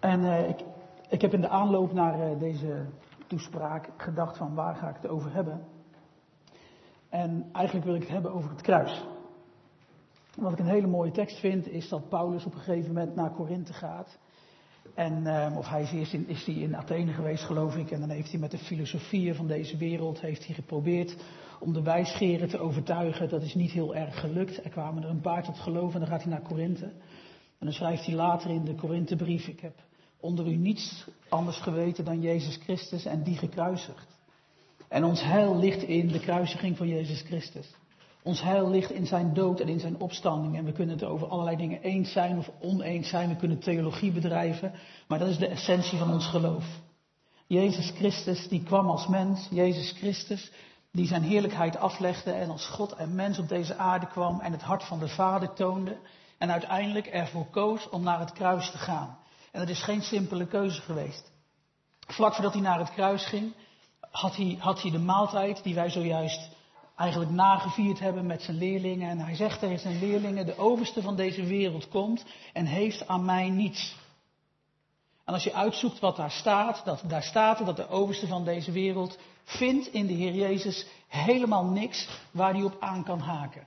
En ik heb in de aanloop naar deze toespraak gedacht van waar ga ik het over hebben. En eigenlijk wil ik het hebben over het kruis. Wat ik een hele mooie tekst vind is dat Paulus op een gegeven moment naar Korinthe gaat. En, of hij is in Athene geweest, geloof ik. En dan heeft hij met de filosofieën van deze wereld geprobeerd om de wijsgeren te overtuigen. Dat is niet heel erg gelukt. Er kwamen er een paar tot geloof en dan gaat hij naar Korinthe. En dan schrijft hij later in de Korinthebrief: ik heb onder u niets anders geweten dan Jezus Christus en die gekruisigd. En ons heil ligt in de kruisiging van Jezus Christus. Ons heil ligt in zijn dood en in zijn opstanding. En we kunnen het over allerlei dingen eens zijn of oneens zijn. We kunnen theologie bedrijven. Maar dat is de essentie van ons geloof. Jezus Christus die kwam als mens. Jezus Christus die zijn heerlijkheid aflegde en als God en mens op deze aarde kwam en het hart van de Vader toonde. En uiteindelijk ervoor koos om naar het kruis te gaan. En dat is geen simpele keuze geweest. Vlak voordat hij naar het kruis ging, had hij de maaltijd die wij zojuist eigenlijk nagevierd hebben met zijn leerlingen. En hij zegt tegen zijn leerlingen: de overste van deze wereld komt en heeft aan mij niets. En als je uitzoekt wat daar staat, daar staat er dat de overste van deze wereld vindt in de Heer Jezus helemaal niks waar hij op aan kan haken.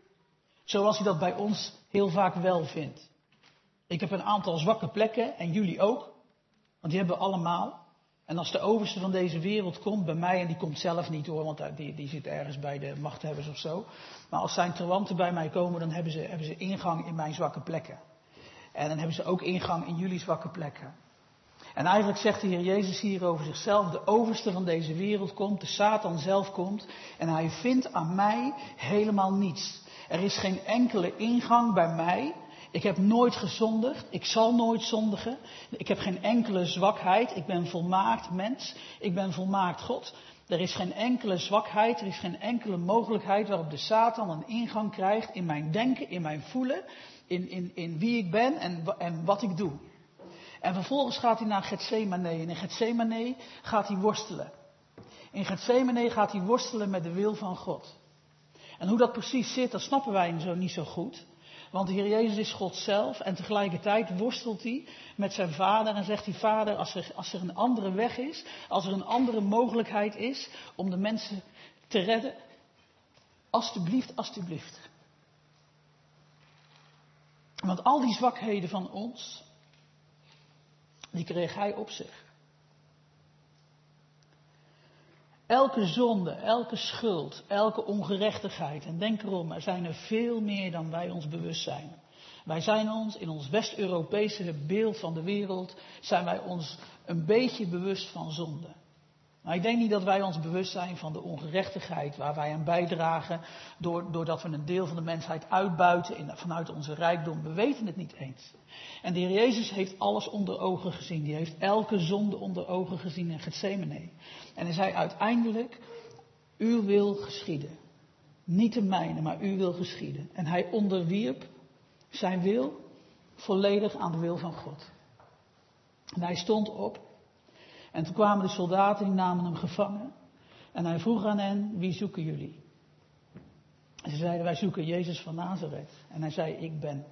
Zoals hij dat bij ons heel vaak wel vindt. Ik heb een aantal zwakke plekken en jullie ook, want die hebben we allemaal. En als de overste van deze wereld komt bij mij, en die komt zelf niet hoor, want die zit ergens bij de machthebbers of zo. Maar als zijn trawanten bij mij komen, dan hebben ze ingang in mijn zwakke plekken. En dan hebben ze ook ingang in jullie zwakke plekken. En eigenlijk zegt de Heer Jezus hier over zichzelf: de overste van deze wereld komt, de Satan zelf komt. En hij vindt aan mij helemaal niets. Er is geen enkele ingang bij mij. Ik heb nooit gezondigd, ik zal nooit zondigen. Ik heb geen enkele zwakheid, ik ben volmaakt mens, ik ben volmaakt God. Er is geen enkele zwakheid, er is geen enkele mogelijkheid waarop de Satan een ingang krijgt in mijn denken, in mijn voelen, in wie ik ben en wat ik doe. En vervolgens gaat hij naar Getsemane en in Getsemane gaat hij worstelen. In Getsemane gaat hij worstelen met de wil van God. En hoe dat precies zit, dat snappen wij zo niet zo goed. Want de Heer Jezus is God zelf en tegelijkertijd worstelt hij met zijn Vader en zegt hij: Vader, als er een andere weg is, als er een andere mogelijkheid is om de mensen te redden, alstublieft, alstublieft. Want al die zwakheden van ons, die kreeg hij op zich. Elke zonde, elke schuld, elke ongerechtigheid. En denk erom, er zijn er veel meer dan wij ons bewust zijn. Wij zijn ons in ons West-Europese beeld van de wereld, zijn wij ons een beetje bewust van zonde. Maar ik denk niet dat wij ons bewust zijn van de ongerechtigheid waar wij aan bijdragen, doordat we een deel van de mensheid uitbuiten vanuit onze rijkdom. We weten het niet eens. En de Heer Jezus heeft alles onder ogen gezien. Die heeft elke zonde onder ogen gezien in Getsemane. En hij zei uiteindelijk: uw wil geschieden. Niet de mijne, maar uw wil geschieden. En hij onderwierp zijn wil volledig aan de wil van God. En hij stond op. En toen kwamen de soldaten, die namen hem gevangen. En hij vroeg aan hen: wie zoeken jullie? En ze zeiden: wij zoeken Jezus van Nazareth. En hij zei: ik ben.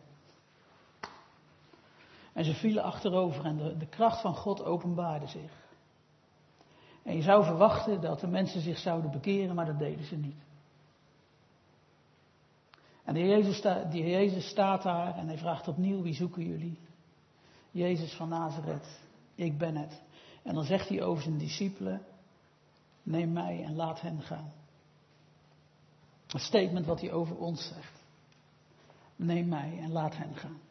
En ze vielen achterover en de kracht van God openbaarde zich. En je zou verwachten dat de mensen zich zouden bekeren, maar dat deden ze niet. En de Heer Jezus staat daar en hij vraagt opnieuw: wie zoeken jullie? Jezus van Nazareth, ik ben het. En dan zegt hij over zijn discipelen: neem mij en laat hen gaan. Een statement wat hij over ons zegt. Neem mij en laat hen gaan.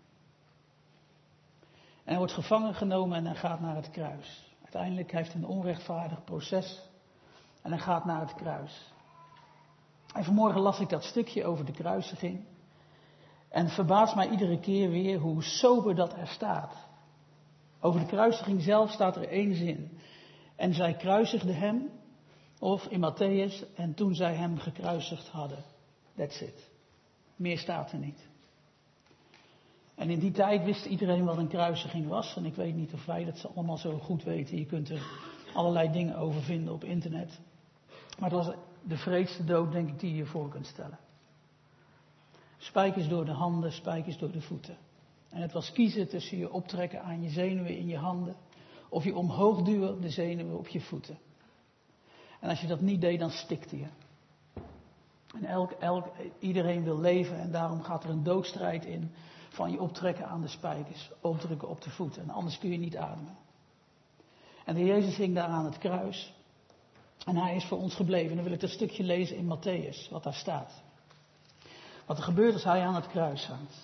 En hij wordt gevangen genomen en hij gaat naar het kruis. Uiteindelijk heeft hij een onrechtvaardig proces en hij gaat naar het kruis. En vanmorgen las ik dat stukje over de kruisiging. En het verbaast mij iedere keer weer hoe sober dat er staat. Over de kruisiging zelf staat er 1 zin. En zij kruisigden hem, of in Matthäus, en toen zij hem gekruisigd hadden. That's it. Meer staat er niet. En in die tijd wist iedereen wat een kruisiging was. En ik weet niet of wij dat allemaal zo goed weten. Je kunt er allerlei dingen over vinden op internet. Maar het was de wreedste dood, denk ik, die je je voor kunt stellen. Spijkers door de handen, spijkers door de voeten. En het was kiezen tussen je optrekken aan je zenuwen in je handen, of je omhoog duwen de zenuwen op je voeten. En als je dat niet deed, dan stikte je. En iedereen wil leven en daarom gaat er een doodstrijd in van je optrekken aan de spijkers, opdrukken op de voeten. En anders kun je niet ademen. En de Jezus hing daar aan het kruis. En hij is voor ons gebleven. En dan wil ik dat stukje lezen in Matthäus, wat daar staat. Wat er gebeurt als hij aan het kruis hangt.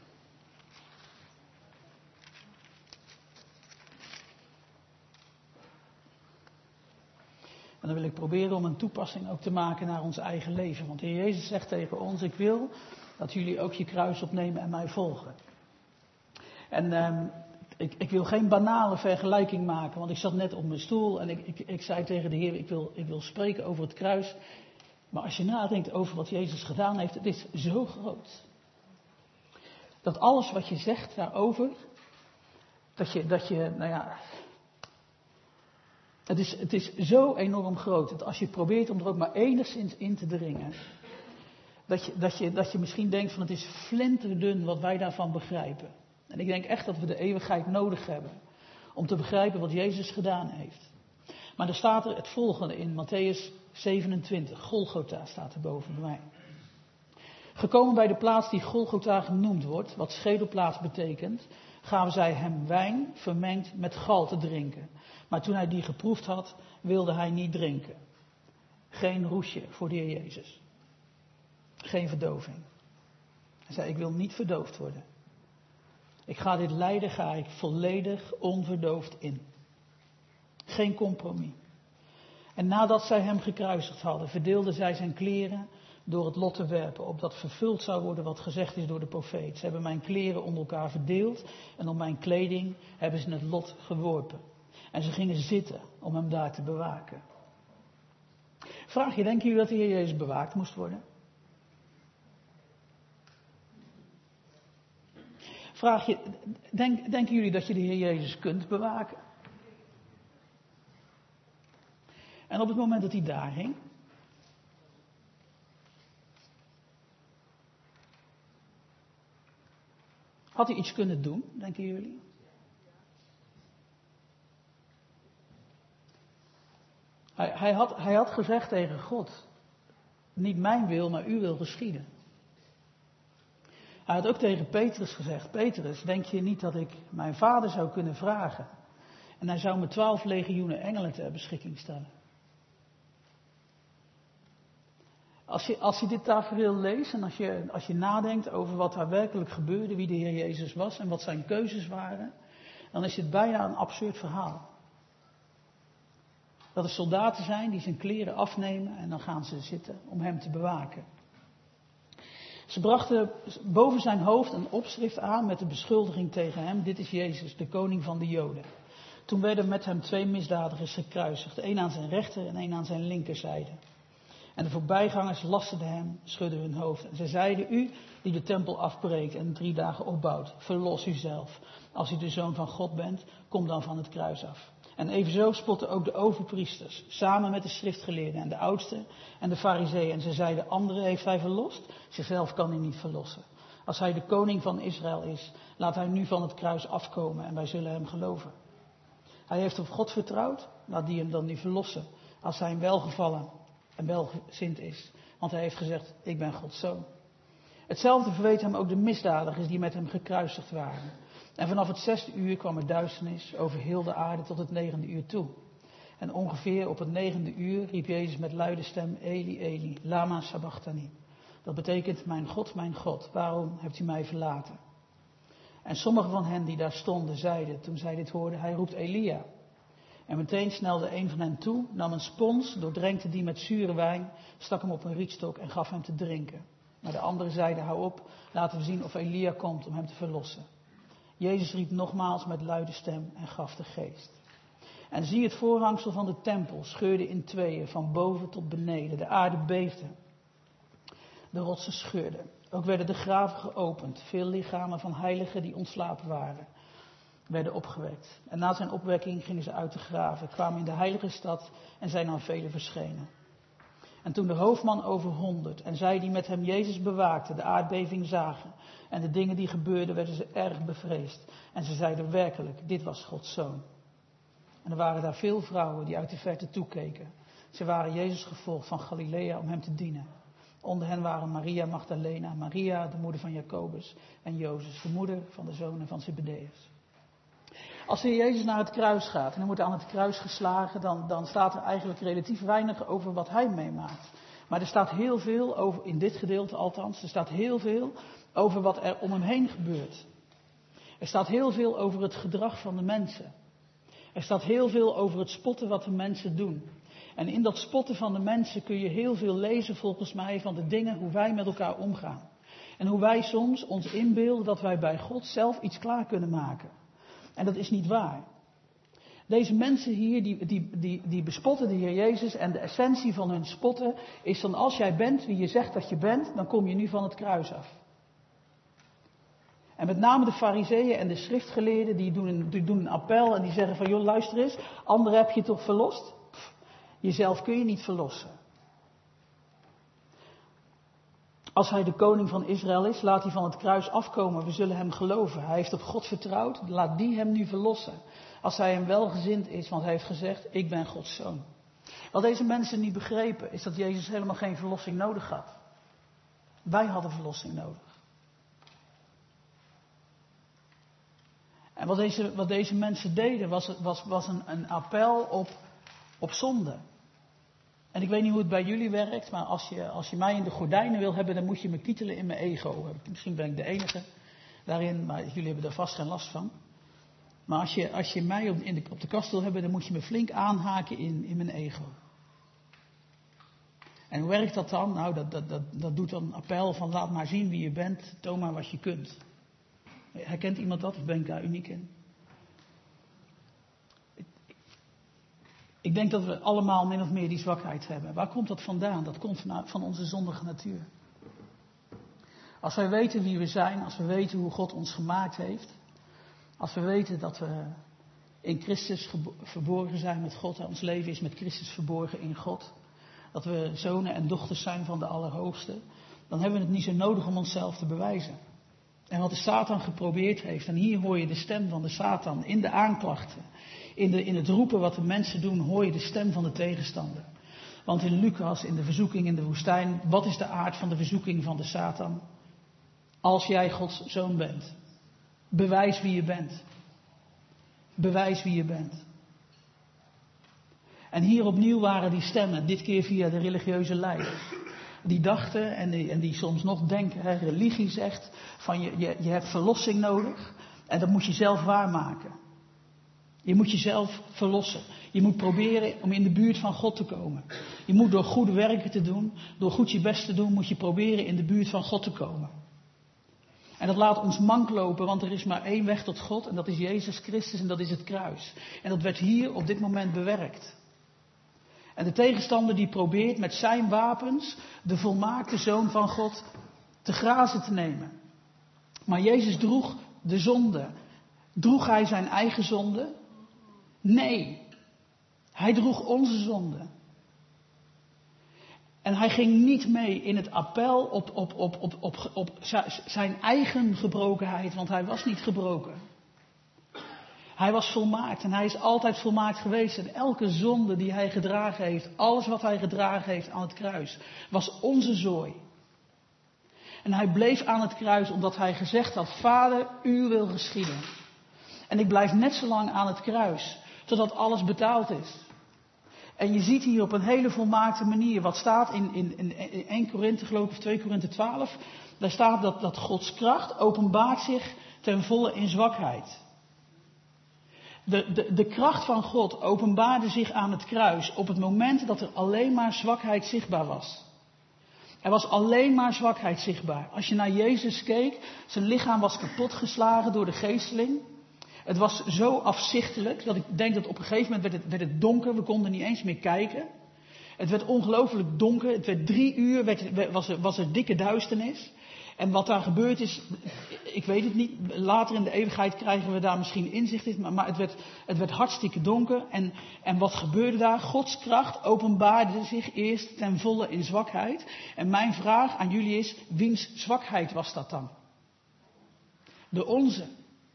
En dan wil ik proberen om een toepassing ook te maken naar ons eigen leven. Want de Heer Jezus zegt tegen ons, ik wil dat jullie ook je kruis opnemen en mij volgen. En ik wil geen banale vergelijking maken, want ik zat net op mijn stoel en ik zei tegen de Heer, ik wil spreken over het kruis. Maar als je nadenkt over wat Jezus gedaan heeft, het is zo groot. Dat alles wat je zegt daarover, het is zo enorm groot, dat als je probeert om er ook maar enigszins in te dringen, dat je misschien denkt van het is flinterdun wat wij daarvan begrijpen. En ik denk echt dat we de eeuwigheid nodig hebben om te begrijpen wat Jezus gedaan heeft. Maar er staat er het volgende in Matthäus 27, Golgotha staat er boven bij mij. Gekomen bij de plaats die Golgotha genoemd wordt, wat schedelplaats betekent, gaven zij hem wijn vermengd met gal te drinken. Maar toen hij die geproefd had, wilde hij niet drinken. Geen roesje voor de Heer Jezus. Geen verdoving. Hij zei, ik wil niet verdoofd worden. Ik ga dit lijden, ga ik volledig onverdoofd in. Geen compromis. En nadat zij hem gekruisigd hadden, verdeelden zij zijn kleren door het lot te werpen, opdat vervuld zou worden wat gezegd is door de profeet. Ze hebben mijn kleren onder elkaar verdeeld en op mijn kleding hebben ze het lot geworpen. En ze gingen zitten om hem daar te bewaken. Vraag je, denken jullie dat de Heer Jezus bewaakt moest worden? Vraag je, denken jullie dat je de Heer Jezus kunt bewaken? En op het moment dat hij daar hing, had hij iets kunnen doen, denken jullie? Hij had gezegd tegen God, niet mijn wil, maar uw wil geschieden. Hij had ook tegen Petrus gezegd, Petrus, denk je niet dat ik mijn vader zou kunnen vragen? En hij zou me 12 legioenen engelen ter beschikking stellen. Als je dit tafereel leest en als je nadenkt over wat daar werkelijk gebeurde, wie de Heer Jezus was en wat zijn keuzes waren, dan is dit bijna een absurd verhaal. Dat er soldaten zijn die zijn kleren afnemen en dan gaan ze zitten om hem te bewaken. Ze brachten boven zijn hoofd een opschrift aan met de beschuldiging tegen hem, dit is Jezus, de koning van de Joden. Toen werden met hem 2 misdadigers gekruisigd, één aan zijn rechter en één aan zijn linkerzijde. En de voorbijgangers lasteden hem, schudden hun hoofd. En zij zeiden, u die de tempel afbreekt en 3 dagen opbouwt, verlos uzelf. Als u de Zoon van God bent, kom dan van het kruis af. En evenzo spotten ook de overpriesters, samen met de schriftgeleerden en de oudsten en de farizeeën. En ze zeiden, anderen heeft hij verlost, zichzelf kan hij niet verlossen. Als hij de koning van Israël is, laat hij nu van het kruis afkomen en wij zullen hem geloven. Hij heeft op God vertrouwd, laat die hem dan niet verlossen, als hij hem welgevallen en welgezind is. Want hij heeft gezegd, ik ben Gods zoon. Hetzelfde verweet hem ook de misdadigers die met hem gekruisigd waren. En vanaf het 6e uur kwam er duisternis over heel de aarde tot het 9e uur toe. En ongeveer op het 9e uur riep Jezus met luide stem, Eli, Eli, lama sabachthani. Dat betekent, mijn God, waarom hebt u mij verlaten? En sommigen van hen die daar stonden zeiden, toen zij dit hoorden, hij roept Elia. En meteen snelde een van hen toe, nam een spons, doordrenkte die met zure wijn, stak hem op een rietstok en gaf hem te drinken. Maar de anderen zeiden, hou op, laten we zien of Elia komt om hem te verlossen. Jezus riep nogmaals met luide stem en gaf de geest. En zie, het voorhangsel van de tempel scheurde in tweeën, van boven tot beneden. De aarde beefde. De rotsen scheurden. Ook werden de graven geopend. Veel lichamen van heiligen die ontslapen waren, werden opgewekt. En na zijn opwekking gingen ze uit de graven, kwamen in de heilige stad en zijn aan velen verschenen. En toen de hoofdman over 100 en zij die met hem Jezus bewaakten de aardbeving zagen en de dingen die gebeurden, werden ze erg bevreesd. En ze zeiden werkelijk, dit was Gods Zoon. En er waren daar veel vrouwen die uit de verte toekeken. Ze waren Jezus gevolgd van Galilea om hem te dienen. Onder hen waren Maria Magdalena, Maria, de moeder van Jacobus en Jozef, de moeder van de zonen van Zebedeus. Als de Heer Jezus naar het kruis gaat en hij wordt aan het kruis geslagen, dan staat er eigenlijk relatief weinig over wat hij meemaakt. Maar er staat heel veel over, in dit gedeelte althans, er staat heel veel over wat er om hem heen gebeurt. Er staat heel veel over het gedrag van de mensen. Er staat heel veel over het spotten wat de mensen doen. En in dat spotten van de mensen kun je heel veel lezen volgens mij van de dingen hoe wij met elkaar omgaan. En hoe wij soms ons inbeelden dat wij bij God zelf iets klaar kunnen maken. En dat is niet waar. Deze mensen hier die bespotten de Heer Jezus en de essentie van hun spotten is dan als jij bent wie je zegt dat je bent, dan kom je nu van het kruis af. En met name de fariseeën en de schriftgeleerden die doen een appel en die zeggen van joh luister eens, anderen heb je toch verlost? Jezelf kun je niet verlossen. Als hij de koning van Israël is, laat hij van het kruis afkomen. We zullen hem geloven. Hij heeft op God vertrouwd. Laat die hem nu verlossen. Als hij hem welgezind is, want hij heeft gezegd, ik ben Gods zoon. Wat deze mensen niet begrepen, is dat Jezus helemaal geen verlossing nodig had. Wij hadden verlossing nodig. En wat deze mensen deden, was een appel op zonde. En ik weet niet hoe het bij jullie werkt, maar als je mij in de gordijnen wil hebben, dan moet je me kietelen in mijn ego. Misschien ben ik de enige daarin, maar jullie hebben daar vast geen last van. Maar als je mij op de kast wil hebben, dan moet je me flink aanhaken in mijn ego. En hoe werkt dat dan? Nou, dat doet dan een appel van laat maar zien wie je bent, toon maar wat je kunt. Herkent iemand dat of ben ik daar uniek in? Ik denk dat we allemaal min of meer die zwakheid hebben. Waar komt dat vandaan? Dat komt van onze zondige natuur. Als wij weten wie we zijn, als we weten hoe God ons gemaakt heeft, als we weten dat we in Christus verborgen zijn met God, ons leven is met Christus verborgen in God, dat we zonen en dochters zijn van de Allerhoogste, dan hebben we het niet zo nodig om onszelf te bewijzen. En wat de Satan geprobeerd heeft, en hier hoor je de stem van de Satan in de aanklachten, in het roepen wat de mensen doen, hoor je de stem van de tegenstander. Want in Lucas, in de verzoeking in de woestijn, wat is de aard van de verzoeking van de Satan? Als jij Gods zoon bent, bewijs wie je bent. Bewijs wie je bent. En hier opnieuw waren die stemmen, dit keer via de religieuze leiders. Die dachten en die soms nog denken, religie zegt van je hebt verlossing nodig en dat moet je zelf waarmaken. Je moet jezelf verlossen. Je moet proberen om in de buurt van God te komen. Je moet door goede werken te doen, door goed je best te doen, moet je proberen in de buurt van God te komen. En dat laat ons mank lopen, want er is maar één weg tot God en dat is Jezus Christus en dat is het kruis. En dat werd hier op dit moment bewerkt. En de tegenstander die probeert met zijn wapens de volmaakte Zoon van God te grazen te nemen. Maar Jezus droeg de zonde. Droeg hij zijn eigen zonde? Nee. Hij droeg onze zonde. En hij ging niet mee in het appel op zijn eigen gebrokenheid, want hij was niet gebroken. Hij was volmaakt en hij is altijd volmaakt geweest. En elke zonde die hij gedragen heeft, alles wat hij gedragen heeft aan het kruis, was onze zooi. En hij bleef aan het kruis omdat hij gezegd had, Vader, uw wil geschieden. En ik blijf net zo lang aan het kruis, totdat alles betaald is. En je ziet hier op een hele volmaakte manier, wat staat in 1 Korinthe geloof ik of 2 Korinthe 12, daar staat dat Gods kracht openbaart zich ten volle in zwakheid. De kracht van God openbaarde zich aan het kruis op het moment dat er alleen maar zwakheid zichtbaar was. Er was alleen maar zwakheid zichtbaar. Als je naar Jezus keek, zijn lichaam was kapotgeslagen door de geesteling. Het was zo afzichtelijk dat ik denk dat op een gegeven moment werd het donker. We konden niet eens meer kijken. Het werd ongelooflijk donker. Het werd 3 uur, was er dikke duisternis. En wat daar gebeurd is, ik weet het niet. Later in de eeuwigheid krijgen we daar misschien inzicht in. Maar het werd hartstikke donker. En wat gebeurde daar? Gods kracht openbaarde zich eerst ten volle in zwakheid. En mijn vraag aan jullie is, wiens zwakheid was dat dan? De onze.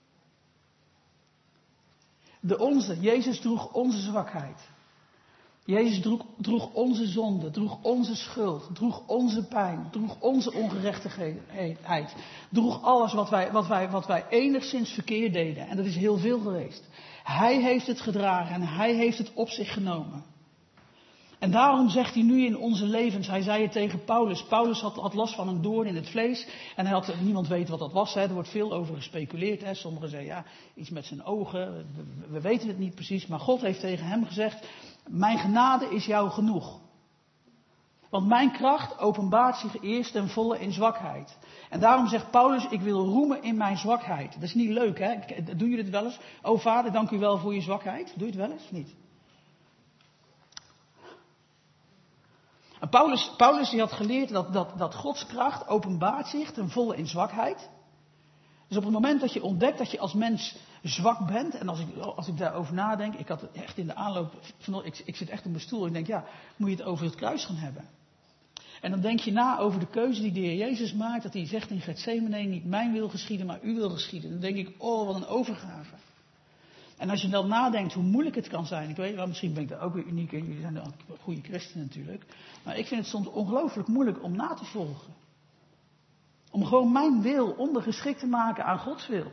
De onze. Jezus droeg onze zwakheid. Jezus droeg onze zonde, droeg onze schuld, droeg onze pijn, droeg onze ongerechtigheid. Droeg alles wat wij enigszins verkeerd deden. En dat is heel veel geweest. Hij heeft het gedragen en hij heeft het op zich genomen. En daarom zegt hij nu in onze levens, hij zei het tegen Paulus. Paulus had last van een doorn in het vlees. En niemand weet wat dat was. Hè. Er wordt veel over gespeculeerd. Hè. Sommigen zeggen, ja, iets met zijn ogen. We weten het niet precies. Maar God heeft tegen hem gezegd, mijn genade is jou genoeg. Want mijn kracht openbaart zich eerst ten volle in zwakheid. En daarom zegt Paulus, ik wil roemen in mijn zwakheid. Dat is niet leuk, hè? Doen jullie het wel eens? O Vader, dank u wel voor je zwakheid. Doe je het wel eens of niet? En Paulus die had geleerd dat Gods kracht openbaart zich ten volle in zwakheid. Dus op het moment dat je ontdekt dat je als mens zwak bent, en als ik daarover nadenk, ik had echt in de aanloop, ik zit echt op mijn stoel en ik denk, ja, moet je het over het kruis gaan hebben. En dan denk je na over de keuze die de Heer Jezus maakt, dat hij zegt in Getsemane, niet mijn wil geschieden, maar uw wil geschieden. Dan denk ik, oh, wat een overgave. En als je dan nadenkt hoe moeilijk het kan zijn, ik weet wel, misschien ben ik daar ook weer uniek in, jullie zijn de goede christenen natuurlijk, maar ik vind het soms ongelooflijk moeilijk om na te volgen. Om gewoon mijn wil ondergeschikt te maken aan Gods wil.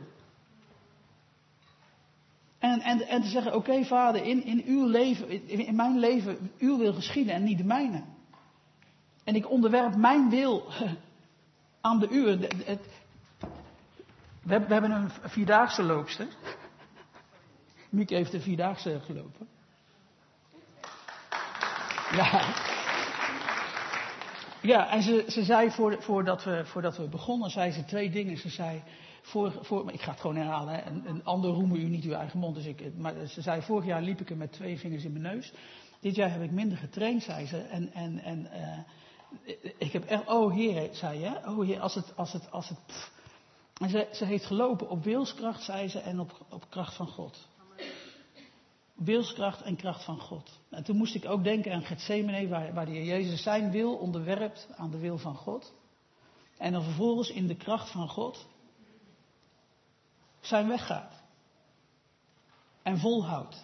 En te zeggen, oké, Vader, in uw leven, in mijn leven, uw wil geschieden en niet de mijne. En ik onderwerp mijn wil aan de uwe. We hebben een vierdaagse loopster. Mieke heeft de vierdaagse gelopen. Ja. Ja, en ze zei voordat we begonnen, zei ze 2 dingen. Ze zei, ik ga het gewoon herhalen, hè, een ander roemen u niet uw eigen mond. Maar ze zei, vorig jaar liep ik er met 2 vingers in mijn neus. Dit jaar heb ik minder getraind, zei ze. En ik heb echt, oh Heer, zei je, oh Heer, als het. En ze heeft gelopen op wilskracht, zei ze, en op kracht van God. Wilskracht en kracht van God. En toen moest ik ook denken aan Getsemane, waar de Heer Jezus zijn wil onderwerpt aan de wil van God. En dan vervolgens in de kracht van God zijn weg gaat. En volhoudt.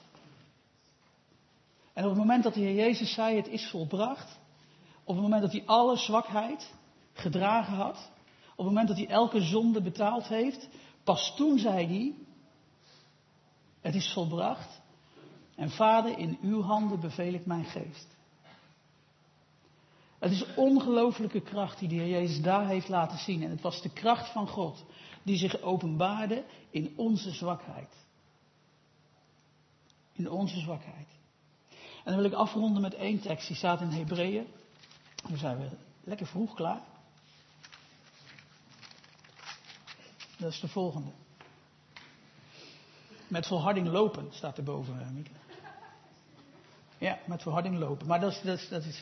En op het moment dat de Heer Jezus zei, het is volbracht. Op het moment dat hij alle zwakheid gedragen had. Op het moment dat hij elke zonde betaald heeft. Pas toen zei hij, het is volbracht. En Vader, in uw handen beveel ik mijn geest. Het is ongelooflijke kracht die de Heer Jezus daar heeft laten zien. En het was de kracht van God die zich openbaarde in onze zwakheid. In onze zwakheid. En dan wil ik afronden met 1 tekst. Die staat in Hebreeën. Nu zijn we lekker vroeg klaar. Dat is de volgende. Met volharding lopen staat er boven, Mieke. Ja, met volharding lopen. Maar dat is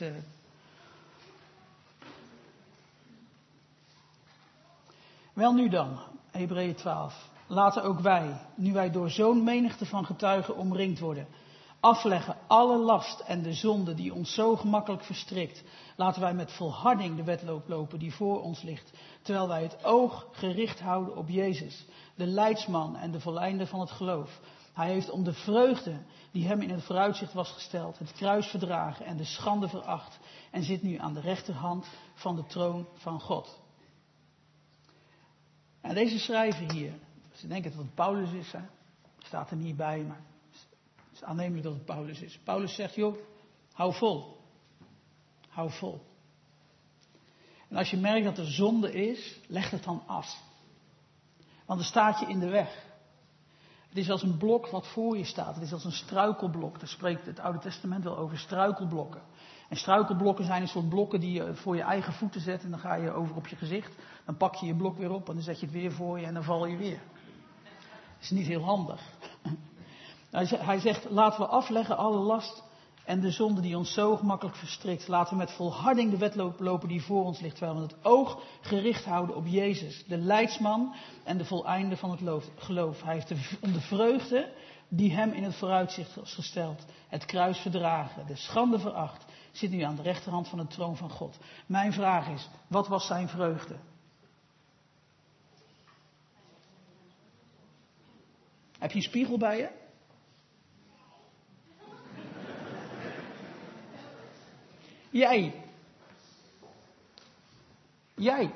Wel nu dan, Hebreeën 12. Laten ook wij, nu wij door zo'n menigte van getuigen omringd worden, afleggen alle last en de zonde die ons zo gemakkelijk verstrikt. Laten wij met volharding de wedloop lopen die voor ons ligt. Terwijl wij het oog gericht houden op Jezus, de leidsman en de voleinder van het geloof. Hij heeft om de vreugde die hem in het vooruitzicht was gesteld, het kruis verdragen en de schande veracht. En zit nu aan de rechterhand van de troon van God. En deze schrijver hier, ze denken dat het Paulus is, hè? Staat er niet bij, maar het is aannemelijk dat het Paulus is. Paulus zegt, joh, hou vol. Hou vol. En als je merkt dat er zonde is, leg het dan af. Want dan staat je in de weg. Het is als een blok wat voor je staat. Het is als een struikelblok. Daar spreekt het Oude Testament wel over struikelblokken. En struikelblokken zijn een soort blokken die je voor je eigen voeten zet. En dan ga je over op je gezicht. Dan pak je je blok weer op en dan zet je het weer voor je en dan val je weer. Dat is niet heel handig. Hij zegt, laten we afleggen alle last en de zonde die ons zo gemakkelijk verstrikt. Laten we met volharding de wedloop lopen die voor ons ligt. Terwijl we het oog gericht houden op Jezus. De leidsman en de voleinde van het geloof. Hij heeft om de vreugde die hem in het vooruitzicht was gesteld. Het kruis verdragen. De schande veracht. Zit nu aan de rechterhand van de troon van God. Mijn vraag is, wat was zijn vreugde? Heb je een spiegel bij je? Jij.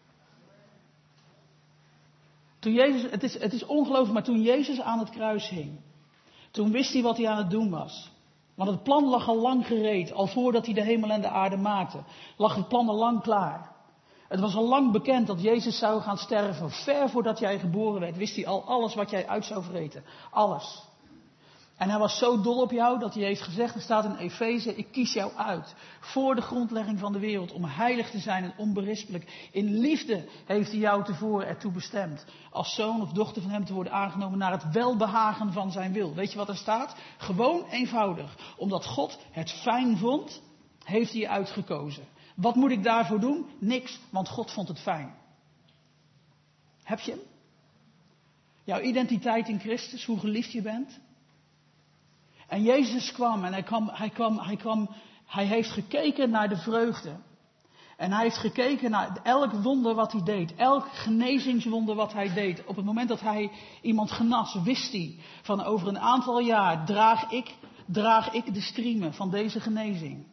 Toen Jezus, het is ongelooflijk, maar toen Jezus aan het kruis hing, toen wist hij wat hij aan het doen was. Want het plan lag al lang gereed, al voordat hij de hemel en de aarde maakte, lag het plan al lang klaar. Het was al lang bekend dat Jezus zou gaan sterven. Ver voordat jij geboren werd, wist hij al alles wat jij uit zou vreten. Alles. En hij was zo dol op jou dat hij heeft gezegd, er staat in Efeze, ik kies jou uit. Voor de grondlegging van de wereld, om heilig te zijn en onberispelijk. In liefde heeft hij jou tevoren ertoe bestemd. Als zoon of dochter van hem te worden aangenomen naar het welbehagen van zijn wil. Weet je wat er staat? Gewoon eenvoudig. Omdat God het fijn vond, heeft hij je uitgekozen. Wat moet ik daarvoor doen? Niks, want God vond het fijn. Heb je hem? Jouw identiteit in Christus, hoe geliefd je bent. En Jezus kwam en hij heeft gekeken naar de vreugde. En hij heeft gekeken naar elk wonder wat hij deed. Elk genezingswonder wat hij deed. Op het moment dat hij iemand genas, wist hij van over een aantal jaar draag ik de striemen van deze genezing.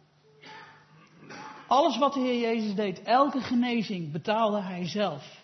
Alles wat de Heer Jezus deed, elke genezing betaalde hij zelf.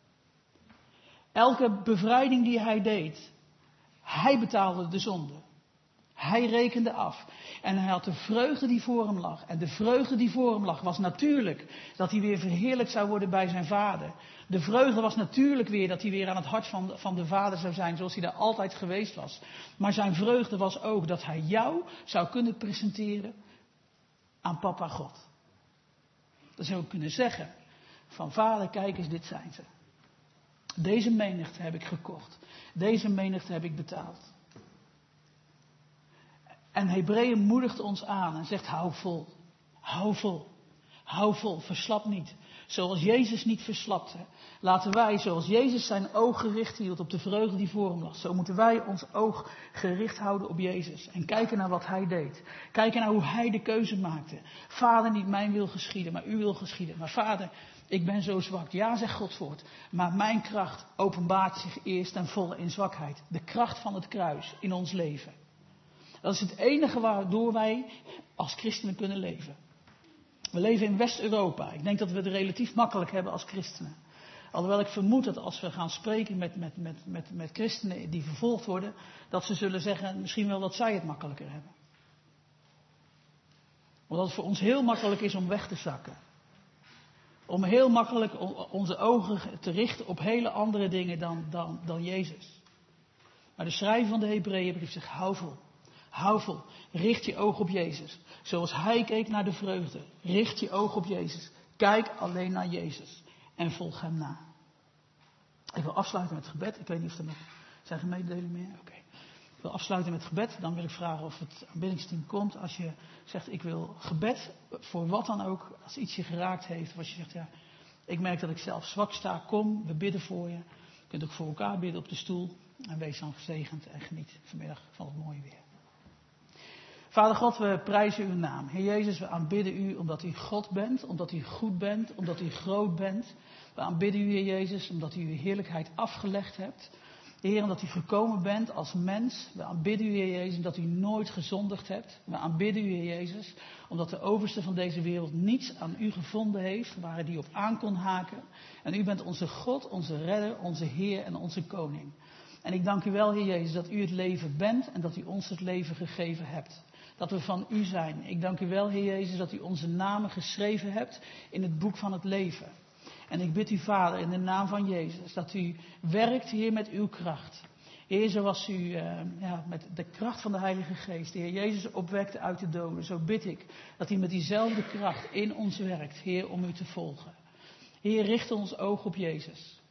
Elke bevrijding die hij deed, hij betaalde de zonde. Hij rekende af. En hij had de vreugde die voor hem lag. En de vreugde die voor hem lag was natuurlijk dat hij weer verheerlijkt zou worden bij zijn vader. De vreugde was natuurlijk weer dat hij weer aan het hart van de vader zou zijn zoals hij daar altijd geweest was. Maar zijn vreugde was ook dat hij jou zou kunnen presenteren aan papa God. Dat zou ik kunnen zeggen van vader, kijk eens, dit zijn ze. Deze menigte heb ik gekocht. Deze menigte heb ik betaald. En Hebreeën moedigt ons aan en zegt hou vol, hou vol, hou vol, verslap niet. Zoals Jezus niet verslapte, laten wij, zoals Jezus zijn oog gericht hield op de vreugde die voor hem lag, zo moeten wij ons oog gericht houden op Jezus en kijken naar wat hij deed. Kijken naar hoe hij de keuze maakte. Vader, niet mijn wil geschieden, maar uw wil geschieden. Maar vader, ik ben zo zwak. Ja, zegt Gods woord. Maar mijn kracht openbaart zich eerst en volle in zwakheid. De kracht van het kruis in ons leven. Dat is het enige waardoor wij als christenen kunnen leven. We leven in West-Europa. Ik denk dat we het relatief makkelijk hebben als christenen. Alhoewel ik vermoed dat als we gaan spreken met christenen die vervolgd worden, dat ze zullen zeggen misschien wel dat zij het makkelijker hebben. Omdat het voor ons heel makkelijk is om weg te zakken. Om heel makkelijk onze ogen te richten op hele andere dingen dan Jezus. Maar de schrijver van de Hebreeënbrief zegt hou vol. Hou vol. Richt je oog op Jezus. Zoals hij keek naar de vreugde. Richt je oog op Jezus. Kijk alleen naar Jezus. En volg hem na. Ik wil afsluiten met gebed. Ik weet niet of er nog zijn mededelingen meer. Oké. Ik wil afsluiten met gebed. Dan wil ik vragen of het aanbiddingsteam komt. Als je zegt ik wil gebed. Voor wat dan ook. Als iets je geraakt heeft. Of als je zegt ja. Ik merk dat ik zelf zwak sta. Kom. We bidden voor je. Je kunt ook voor elkaar bidden op de stoel. En wees dan gezegend. En geniet vanmiddag van het mooie weer. Vader God, we prijzen uw naam. Heer Jezus, we aanbidden u omdat u God bent, omdat u goed bent, omdat u groot bent. We aanbidden u, Heer Jezus, omdat u uw heerlijkheid afgelegd hebt. Heer, omdat u gekomen bent als mens. We aanbidden u, Heer Jezus, omdat u nooit gezondigd hebt. We aanbidden u, Heer Jezus, omdat de overste van deze wereld niets aan u gevonden heeft waar hij die op aan kon haken. En u bent onze God, onze redder, onze Heer en onze koning. En ik dank u wel, Heer Jezus, dat u het leven bent en dat u ons het leven gegeven hebt. Dat we van u zijn. Ik dank u wel, Heer Jezus, dat u onze namen geschreven hebt in het boek van het leven. En ik bid u, Vader, in de naam van Jezus, dat u werkt, Heer, met uw kracht. Heer, zoals u met de kracht van de Heilige Geest, de Heer Jezus opwekte uit de doden. Zo bid ik dat u met diezelfde kracht in ons werkt, Heer, om u te volgen. Heer, richt ons oog op Jezus.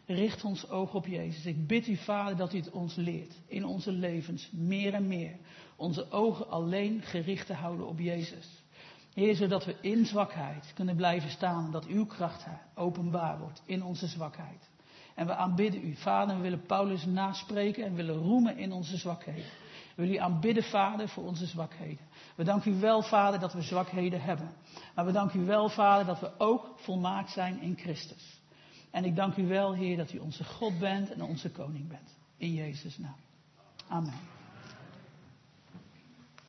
Richt ons oog op Jezus. Ik bid u, Vader, dat u het ons leert. In onze levens, meer en meer. Onze ogen alleen gericht te houden op Jezus. Heer, zodat we in zwakheid kunnen blijven staan. En dat uw kracht openbaar wordt in onze zwakheid. En we aanbidden u, Vader. We willen Paulus naspreken en willen roemen in onze zwakheden. We willen u aanbidden, Vader, voor onze zwakheden. We danken u wel, Vader, dat we zwakheden hebben. Maar we danken u wel, Vader, dat we ook volmaakt zijn in Christus. En ik dank u wel, Heer, dat u onze God bent en onze koning bent. In Jezus' naam. Amen.